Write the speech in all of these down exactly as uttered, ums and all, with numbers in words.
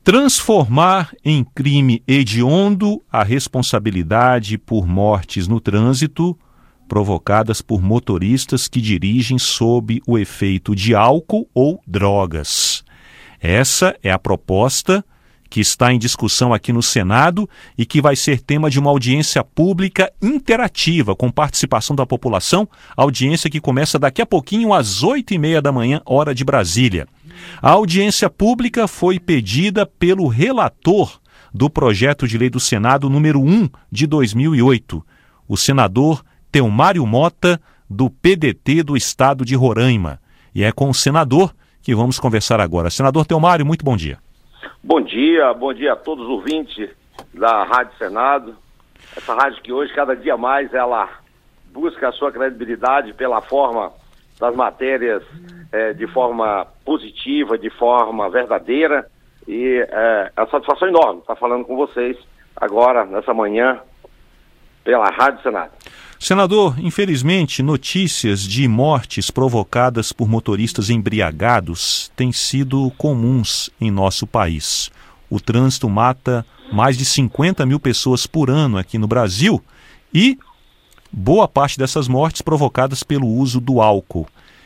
Transformar em crime hediondo a responsabilidade por mortes no trânsito provocadas por motoristas que dirigem sob o efeito de álcool ou drogas. Essa é a proposta que está em discussão aqui no Senado e que vai ser tema de uma audiência pública interativa com participação da população, audiência que começa daqui a pouquinho às oito e meia da manhã, hora de Brasília. A audiência pública foi pedida pelo relator do projeto de lei do Senado número um de dois mil e oito, o senador Telmário Mota, do P D T do estado de Roraima. E é com o senador que vamos conversar agora. Senador Telmário, muito bom dia. Bom dia, bom dia a todos os ouvintes da Rádio Senado. Essa rádio que hoje, cada dia mais, ela busca a sua credibilidade pela forma das matérias, é, de forma positiva, de forma verdadeira. E é, é uma satisfação enorme estar falando com vocês agora, nessa manhã, pela Rádio Senado. Senador, infelizmente, notícias de mortes provocadas por motoristas embriagados têm sido comuns em nosso país. O trânsito mata mais de cinquenta mil pessoas por ano aqui no Brasil e boa parte dessas mortes provocadas pelo uso do álcool.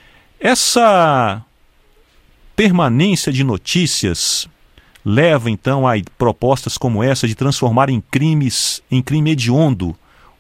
Essa permanência de notícias leva, então, a propostas como essa de transformar em crimes, em crime hediondo,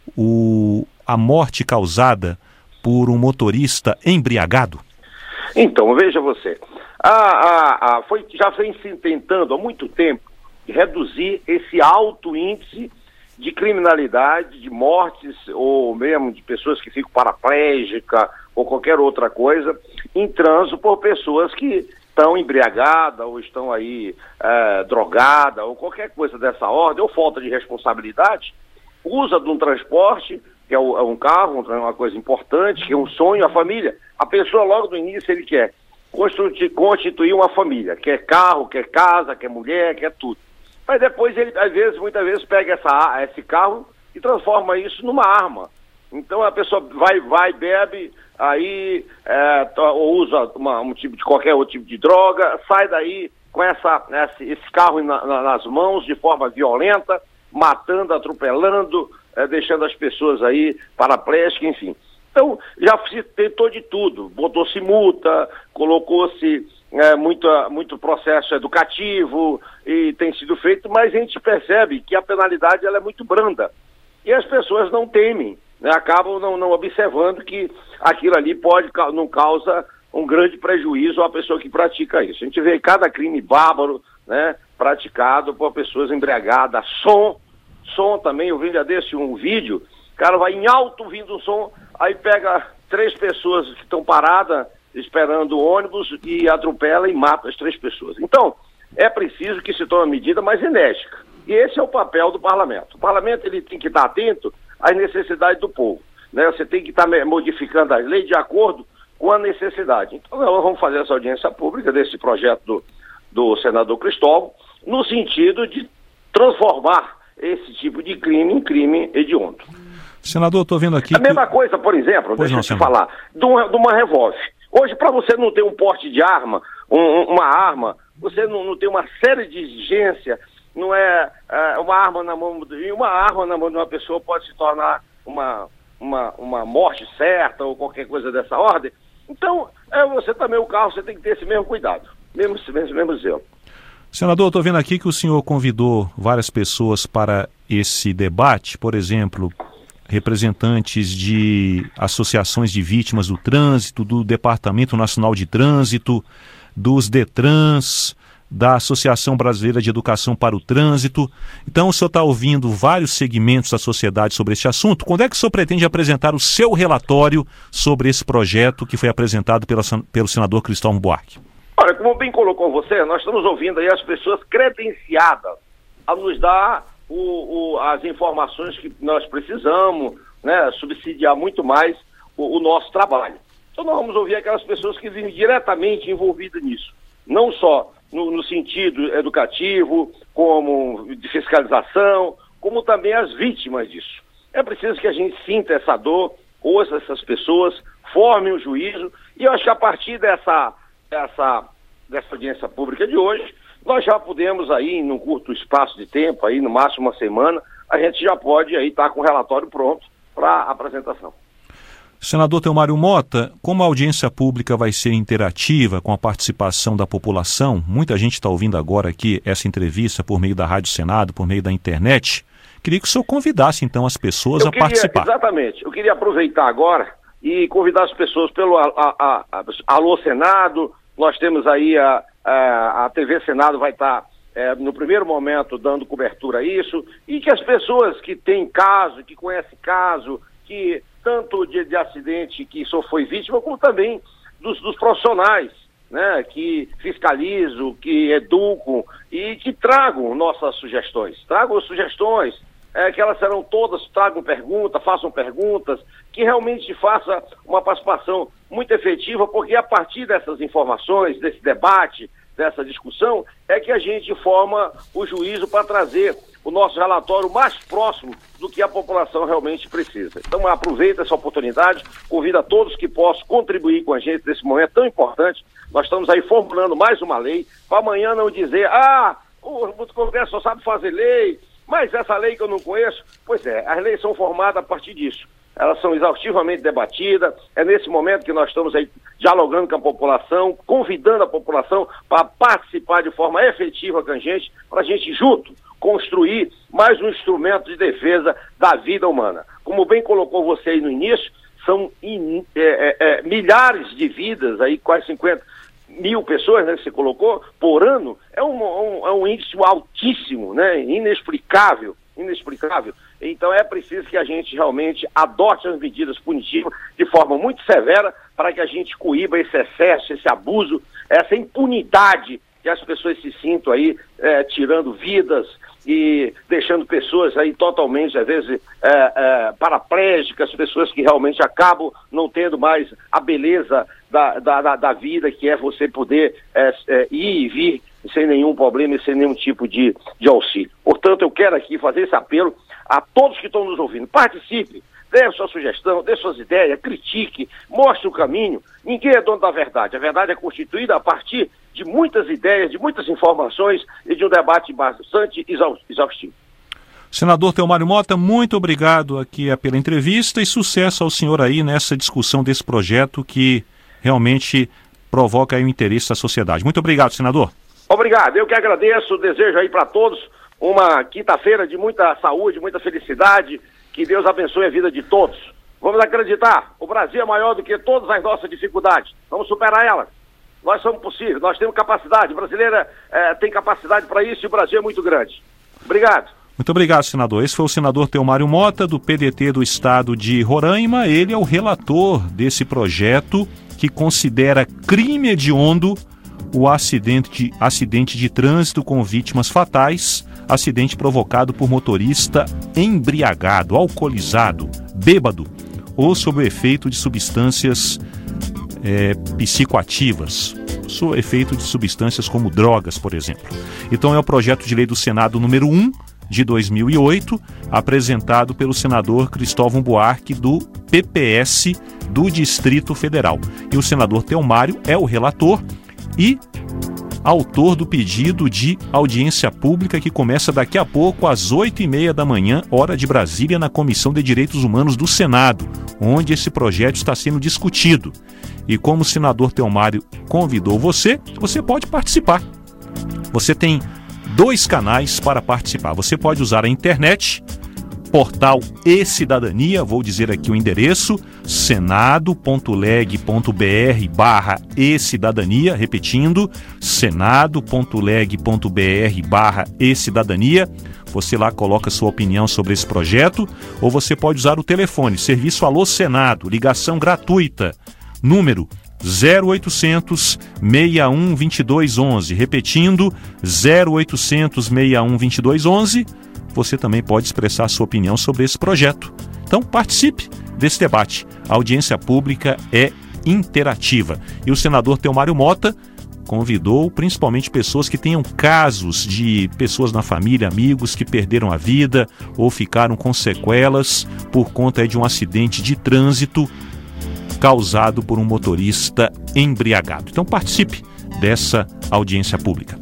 o... a morte causada por um motorista embriagado? Então, veja você, a, a, a, foi, já vem se tentando há muito tempo reduzir esse alto índice de criminalidade, de mortes, ou mesmo de pessoas que ficam paraplégicas, ou qualquer outra coisa, em trânsito por pessoas que estão embriagadas, ou estão aí é, drogadas, ou qualquer coisa dessa ordem, ou falta de responsabilidade, usa de um transporte, que é um carro, uma coisa importante, que é um sonho, a família. A pessoa logo do início ele quer constituir, constituir uma família, quer carro, quer casa, quer mulher, quer tudo. Mas depois ele, às vezes, muitas vezes, pega essa, esse carro e transforma isso numa arma. Então a pessoa vai, vai, bebe, aí é, ou usa uma, um tipo de qualquer outro tipo de droga, sai daí com essa, esse, esse carro na, na, nas mãos de forma violenta, matando, atropelando, é, deixando as pessoas aí paraplégicas, enfim. Então, já se tentou de tudo, botou-se multa, colocou-se é, muito, muito processo educativo e tem sido feito, mas a gente percebe que a penalidade ela é muito branda e as pessoas não temem, né, acabam não, não observando que aquilo ali pode, não causa um grande prejuízo à pessoa que pratica isso. A gente vê cada crime bárbaro, né, praticado por pessoas embriagadas, som, som também, eu vi já desse um vídeo, o cara vai em alto ouvindo um som, aí pega três pessoas que estão paradas esperando o ônibus e atropela e mata as três pessoas. Então, é preciso que se tome uma medida mais enérgica. E esse é o papel do parlamento. O parlamento ele tem que estar atento às necessidades do povo, né? Você tem que estar modificando as leis de acordo com a necessidade. Então, nós vamos fazer essa audiência pública desse projeto do, do senador Cristóvão, no sentido de transformar esse tipo de crime em crime hediondo. Senador, estou vendo aqui... A que... mesma coisa, por exemplo, pois deixa não, eu te senador. falar, de uma, de uma revólver. Hoje, para você não ter um porte de arma, um, uma arma, você não, não tem uma série de exigências, não é, é uma arma na mão de uma arma na mão de uma pessoa pode se tornar uma, uma, uma morte certa ou qualquer coisa dessa ordem. Então, é, você também, o carro, você tem que ter esse mesmo cuidado, mesmo, mesmo, mesmo zelo. Senador, estou vendo aqui que o senhor convidou várias pessoas para esse debate, por exemplo, representantes de associações de vítimas do trânsito, do Departamento Nacional de Trânsito, dos DETRANS, da Associação Brasileira de Educação para o Trânsito. Então, o senhor está ouvindo vários segmentos da sociedade sobre este assunto. Quando é que o senhor pretende apresentar o seu relatório sobre esse projeto que foi apresentado pela, pelo senador Cristóvão Buarque? Olha, como bem colocou você, nós estamos ouvindo aí as pessoas credenciadas a nos dar o, o, as informações que nós precisamos, né, subsidiar muito mais o, o nosso trabalho. Então nós vamos ouvir aquelas pessoas que vivem diretamente envolvidas nisso, não só no, no sentido educativo, como de fiscalização, como também as vítimas disso. É preciso que a gente sinta essa dor, ouça essas pessoas, forme um juízo, e eu acho que a partir dessa... Dessa, dessa audiência pública de hoje, nós já podemos aí, num curto espaço de tempo, aí no máximo uma semana, a gente já pode aí estar com o relatório pronto para apresentação. Senador Theomário Mota, como a audiência pública vai ser interativa com a participação da população, muita gente está ouvindo agora aqui essa entrevista por meio da Rádio Senado, por meio da internet, queria que o senhor convidasse então as pessoas eu a queria, participar. Exatamente, eu queria aproveitar agora e convidar as pessoas pelo a, a, a, Alô Senado. Nós temos aí a, a, a T V Senado vai estar é, no primeiro momento dando cobertura a isso, e que as pessoas que têm caso, que conhecem caso, que tanto de, de acidente que só foi vítima, como também dos, dos profissionais, né, que fiscalizam, que educam e que tragam nossas sugestões. Tragam sugestões, é, que elas serão todas, tragam perguntas, façam perguntas, que realmente faça uma participação muito efetiva, porque a partir dessas informações, desse debate, dessa discussão, é que a gente forma o juízo para trazer o nosso relatório mais próximo do que a população realmente precisa. Então aproveita essa oportunidade, convido a todos que possam contribuir com a gente nesse momento tão importante. Nós estamos aí formulando mais uma lei, para amanhã não dizer, ah, o Congresso só sabe fazer lei, mas essa lei que eu não conheço. Pois é, as leis são formadas a partir disso. Elas são exaustivamente debatidas, é nesse momento que nós estamos aí dialogando com a população, convidando a população para participar de forma efetiva com a gente, para a gente junto construir mais um instrumento de defesa da vida humana. Como bem colocou você aí no início, são in, é, é, é, milhares de vidas, aí quase cinquenta mil pessoas, né, que você colocou, por ano, é um, um, é um índice altíssimo, né, inexplicável, inexplicável. Então é preciso que a gente realmente adote as medidas punitivas de forma muito severa para que a gente coíba esse excesso, esse abuso, essa impunidade que as pessoas se sintam aí é, tirando vidas e deixando pessoas aí totalmente, às vezes, é, é, paraplégicas, pessoas que realmente acabam não tendo mais a beleza da, da, da vida, que é você poder é, é, ir e vir sem nenhum problema e sem nenhum tipo de, de auxílio. Portanto, eu quero aqui fazer esse apelo a todos que estão nos ouvindo. Participe, dê a sua sugestão, dê suas ideias, critique, mostre o caminho. Ninguém é dono da verdade. A verdade é constituída a partir de muitas ideias, de muitas informações e de um debate bastante exaustivo. Senador Theomário Mota, muito obrigado aqui pela entrevista e sucesso ao senhor aí nessa discussão desse projeto que realmente provoca aí o interesse da sociedade. Muito obrigado, senador. Obrigado, eu que agradeço, desejo aí para todos uma quinta-feira de muita saúde, muita felicidade, que Deus abençoe a vida de todos. Vamos acreditar, o Brasil é maior do que todas as nossas dificuldades, vamos superar elas. Nós somos possíveis, nós temos capacidade, a brasileira é, tem capacidade para isso e o Brasil é muito grande. Obrigado. Muito obrigado, senador. Esse foi o senador Theomário Mota, do P D T do estado de Roraima. Ele é o relator desse projeto que considera crime hediondo o acidente de, acidente de trânsito com vítimas fatais, acidente provocado por motorista embriagado, alcoolizado, bêbado ou sob o efeito de substâncias é, psicoativas, sob o efeito de substâncias como drogas, por exemplo. Então é o projeto de lei do Senado número um de dois mil e oito, apresentado pelo senador Cristóvão Buarque, do P P S do Distrito Federal. E o senador Theomário é o relator e autor do pedido de audiência pública que começa daqui a pouco às oito e meia da manhã, hora de Brasília, na Comissão de Direitos Humanos do Senado, onde esse projeto está sendo discutido. E como o senador Theomário convidou você, você pode participar. Você tem dois canais para participar. Você pode usar a internet, portal e-cidadania, vou dizer aqui o endereço, senado.leg.br barra e-cidadania, repetindo, senado.leg.br barra e-cidadania. Você lá coloca sua opinião sobre esse projeto, ou você pode usar o telefone, serviço Alô Senado, ligação gratuita, número zero oitocentos, seis um, dois dois um um, repetindo, zero oitocentos, seis um, dois dois um um. Você também pode expressar sua opinião sobre esse projeto. Então participe desse debate. A audiência pública é interativa. E o senador Theomário Mota convidou principalmente pessoas que tenham casos de pessoas na família, amigos que perderam a vida ou ficaram com sequelas por conta de um acidente de trânsito causado por um motorista embriagado. Então participe dessa audiência pública.